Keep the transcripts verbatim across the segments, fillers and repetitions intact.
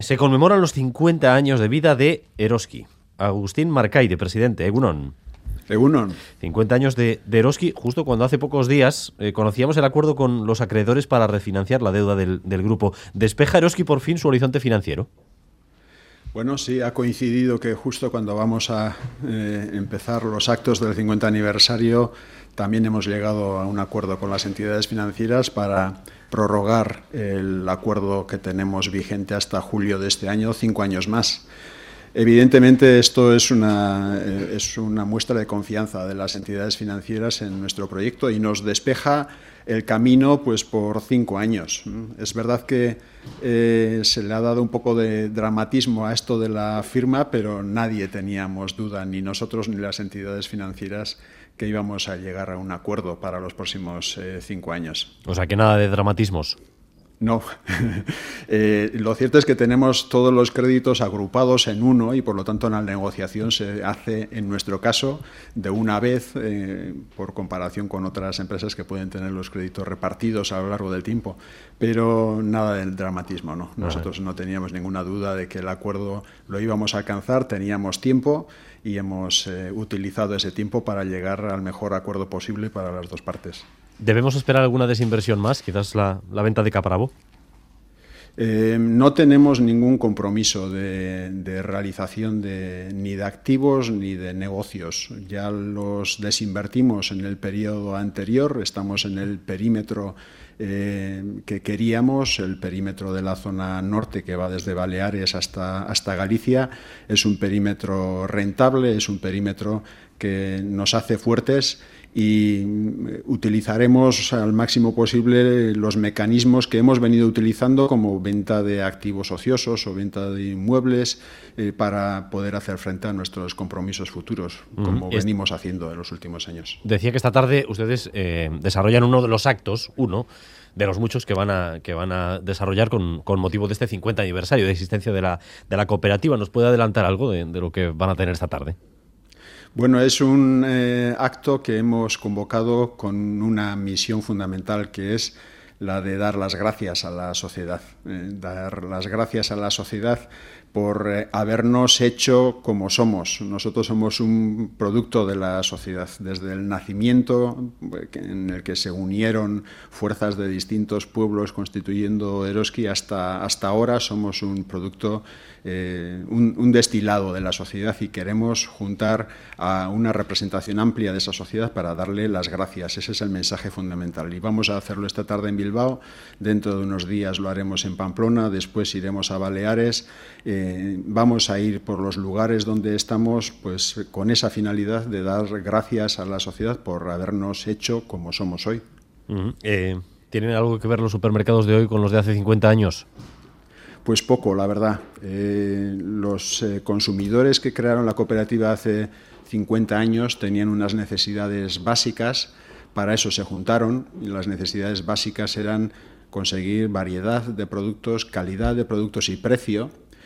Se conmemoran los cincuenta años de vida de Eroski. Agustín Marcaide, presidente. Egunon. Egunon. cincuenta años de, de Eroski, justo cuando hace pocos días eh, conocíamos el acuerdo con los acreedores para refinanciar la deuda del, del grupo. ¿Despeja Eroski por fin su horizonte financiero? Bueno, sí, ha coincidido que justo cuando vamos a eh, empezar los actos del cincuenta aniversario también hemos llegado a un acuerdo con las entidades financieras para prorrogar el acuerdo que tenemos vigente hasta julio de este año, cinco años más. Evidentemente esto es una, eh, es una muestra de confianza de las entidades financieras en nuestro proyecto y nos despeja el camino pues por cinco años. Es verdad que eh, se le ha dado un poco de dramatismo a esto de la firma, pero nadie teníamos duda, ni nosotros ni las entidades financieras, que íbamos a llegar a un acuerdo para los próximos eh, cinco años. O sea que nada de dramatismos. No, eh, lo cierto es que tenemos todos los créditos agrupados en uno y por lo tanto la negociación se hace en nuestro caso de una vez eh, por comparación con otras empresas que pueden tener los créditos repartidos a lo largo del tiempo, pero nada del dramatismo, ¿no? Nosotros no teníamos ninguna duda de que el acuerdo lo íbamos a alcanzar, teníamos tiempo y hemos eh, utilizado ese tiempo para llegar al mejor acuerdo posible para las dos partes. ¿Debemos esperar alguna desinversión más? Quizás la, la venta de Capravo. Eh, no tenemos ningún compromiso de, de realización de, ni de activos ni de negocios. Ya los desinvertimos en el periodo anterior, estamos en el perímetro eh, que queríamos, el perímetro de la zona norte que va desde Baleares hasta, hasta Galicia. Es un perímetro rentable, es un perímetro que nos hace fuertes y utilizaremos al máximo posible los mecanismos que hemos venido utilizando como venta de activos ociosos o venta de inmuebles eh, para poder hacer frente a nuestros compromisos futuros, como uh-huh. venimos haciendo en los últimos años. Decía que esta tarde ustedes eh, desarrollan uno de los actos, uno de los muchos que van a, que van a desarrollar con, con motivo de este cincuenta aniversario de existencia de la, de la cooperativa. ¿Nos puede adelantar algo de, de lo que van a tener esta tarde? Bueno, es un eh, acto que hemos convocado con una misión fundamental que es la de dar las gracias a la sociedad, eh, dar las gracias a la sociedad por eh, habernos hecho como somos. Nosotros somos un producto de la sociedad. Desde el nacimiento, en el que se unieron fuerzas de distintos pueblos constituyendo Eroski, hasta, hasta ahora somos un producto, eh, un, un destilado de la sociedad y queremos juntar a una representación amplia de esa sociedad para darle las gracias. Ese es el mensaje fundamental. Y vamos a hacerlo esta tarde en Bilbao, dentro de unos días lo haremos en Pamplona, después iremos a Baleares. Eh, vamos a ir por los lugares donde estamos pues con esa finalidad de dar gracias a la sociedad por habernos hecho como somos hoy. Uh-huh. eh, ¿Tienen algo que ver los supermercados de hoy con los de hace cincuenta años? Pues poco, la verdad. Eh, los eh, consumidores que crearon la cooperativa hace cincuenta años tenían unas necesidades básicas, para eso se juntaron y las necesidades básicas eran conseguir variedad de productos, calidad de productos y precio.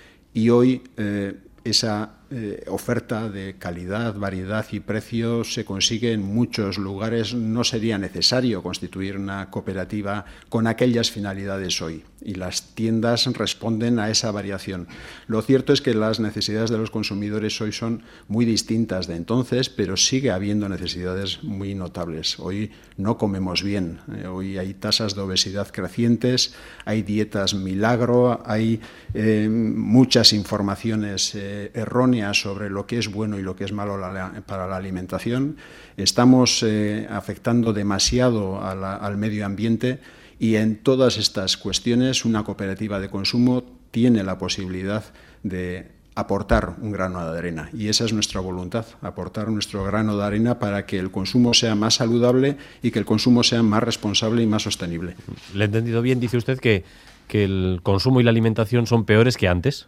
Y hoy eh, esa eh, oferta de calidad, variedad y precio se consigue en muchos lugares. No sería necesario constituir una cooperativa con aquellas finalidades hoy. Y las tiendas responden a esa variación. Lo cierto es que las necesidades de los consumidores hoy son muy distintas de entonces, pero sigue habiendo necesidades muy notables. Hoy no comemos bien. Eh, hoy hay tasas de obesidad crecientes, hay dietas milagro, hay eh, muchas informaciones eh, erróneas sobre lo que es bueno y lo que es malo la, para la alimentación. Estamos eh, afectando demasiado a la, al medio ambiente y en todas estas cuestiones una cooperativa de consumo tiene la posibilidad de aportar un grano de arena y esa es nuestra voluntad, aportar nuestro grano de arena para que el consumo sea más saludable y que el consumo sea más responsable y más sostenible. ¿Le he entendido bien? Dice usted que, que el consumo y la alimentación son peores que antes.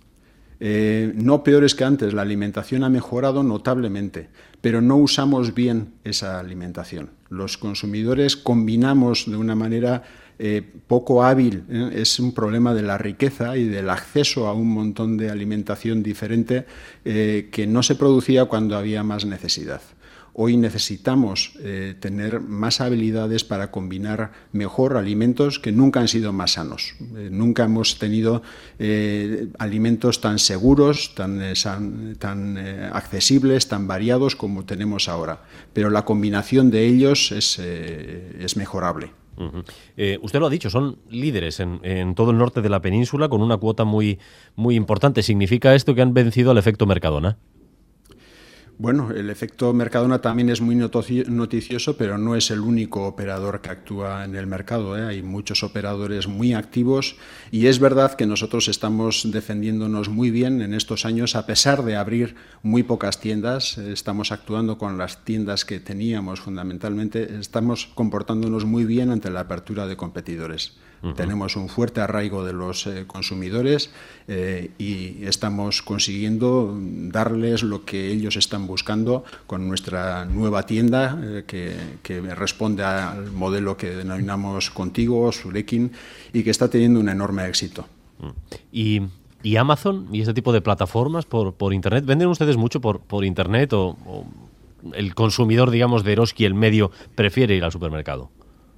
Eh, no peores que antes, la alimentación ha mejorado notablemente, pero no usamos bien esa alimentación. Los consumidores combinamos de una manera eh, poco hábil, ¿eh? Es un problema de la riqueza y del acceso a un montón de alimentación diferente eh, que no se producía cuando había más necesidad. Hoy necesitamos eh, tener más habilidades para combinar mejor alimentos que nunca han sido más sanos. Eh, nunca hemos tenido eh, alimentos tan seguros, tan, eh, san, tan eh, accesibles, tan variados como tenemos ahora. Pero la combinación de ellos es, eh, es mejorable. Uh-huh. Eh, usted lo ha dicho, son líderes en, en todo el norte de la península con una cuota muy, muy importante. ¿Significa esto que han vencido al efecto Mercadona? Bueno, el efecto Mercadona también es muy noticioso, pero no es el único operador que actúa en el mercado, ¿eh? Hay muchos operadores muy activos y es verdad que nosotros estamos defendiéndonos muy bien en estos años, a pesar de abrir muy pocas tiendas. Estamos actuando con las tiendas que teníamos fundamentalmente, estamos comportándonos muy bien ante la apertura de competidores. Uh-huh. Tenemos un fuerte arraigo de los eh, consumidores eh, y estamos consiguiendo darles lo que ellos están buscando con nuestra nueva tienda eh, que, que responde al modelo que denominamos Contigo, Zurekin, y que está teniendo un enorme éxito. ¿Y, y Amazon y este tipo de plataformas por, por Internet? ¿Venden ustedes mucho por, por Internet o, o el consumidor, digamos, de Eroski, el medio, prefiere ir al supermercado?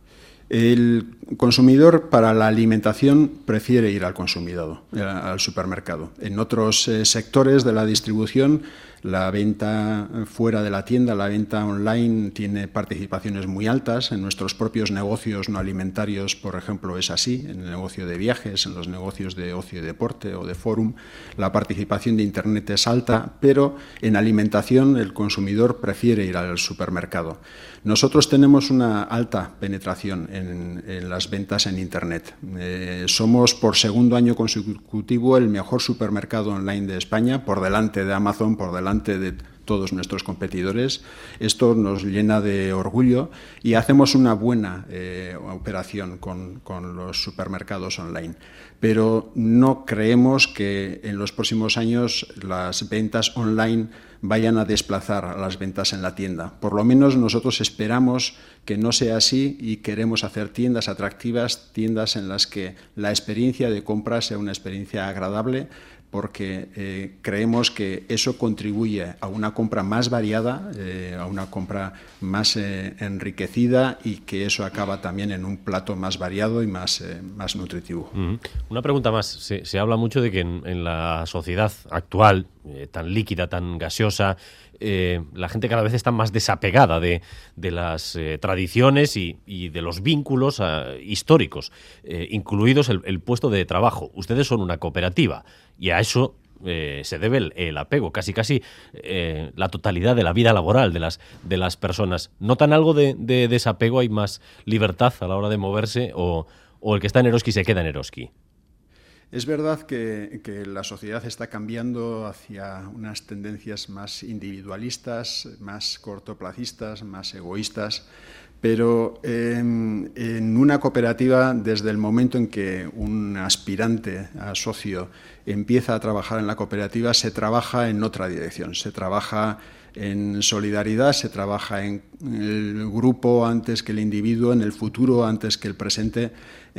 El consumidor para la alimentación prefiere ir al consumidor, al supermercado. En otros eh, sectores de la distribución, la venta fuera de la tienda, la venta online tiene participaciones muy altas. En nuestros propios negocios no alimentarios, por ejemplo, es así. En el negocio de viajes, en los negocios de ocio y deporte o de fórum, la participación de Internet es alta, pero en alimentación el consumidor prefiere ir al supermercado. Nosotros tenemos una alta penetración en, en las ventas en Internet. Eh, somos por segundo año consecutivo el mejor supermercado online de España, por delante de Amazon, por delante de todos nuestros competidores. Esto nos llena de orgullo y hacemos una buena eh, operación con, con los supermercados online. Pero no creemos que en los próximos años las ventas online vayan a desplazar a las ventas en la tienda. Por lo menos nosotros esperamos que no sea así y queremos hacer tiendas atractivas, tiendas en las que la experiencia de compra sea una experiencia agradable, porque eh, creemos que eso contribuye a una compra más variada, eh, a una compra más eh, enriquecida y que eso acaba también en un plato más variado y más, eh, más nutritivo. Uh-huh. Una pregunta más. Se, se habla mucho de que en, en la sociedad actual, eh, tan líquida, tan gaseosa, eh, la gente cada vez está más desapegada de, de las eh, tradiciones y, y de los vínculos eh, históricos, eh, incluidos el, el puesto de trabajo. Ustedes son una cooperativa y a eso eh, se debe el, el apego, casi casi eh, la totalidad de la vida laboral de las, de las personas. ¿Notan algo de, de desapego? ¿Hay más libertad a la hora de moverse o, o el que está en Eroski se queda en Eroski? Es verdad que, que la sociedad está cambiando hacia unas tendencias más individualistas, más cortoplacistas, más egoístas, pero eh, en una cooperativa, desde el momento en que un aspirante a socio empieza a trabajar en la cooperativa, se trabaja en otra dirección, se trabaja en solidaridad, se trabaja en el grupo antes que el individuo, en el futuro antes que el presente,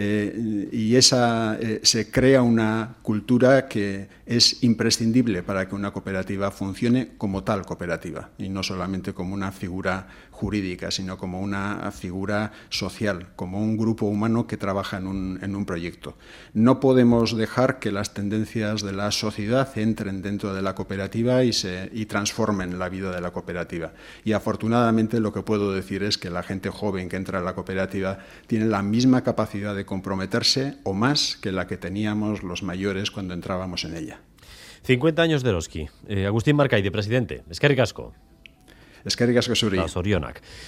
eh, y esa eh, se crea una cultura que es imprescindible para que una cooperativa funcione como tal cooperativa y no solamente como una figura jurídica, sino como una figura social, como un grupo humano que trabaja en un, en un proyecto. No podemos dejar que las tendencias de la sociedad entren dentro de la cooperativa y, se, y transformen la vida de la cooperativa. Y afortunadamente lo que puedo decir es que la gente joven que entra en la cooperativa tiene la misma capacidad de comprometerse o más que la que teníamos los mayores cuando entrábamos en ella. cincuenta años de Eroski. Eh, Agustín Marcaide, presidente. Eskerrik asko. Eskerrik asko zuri. Zorionak.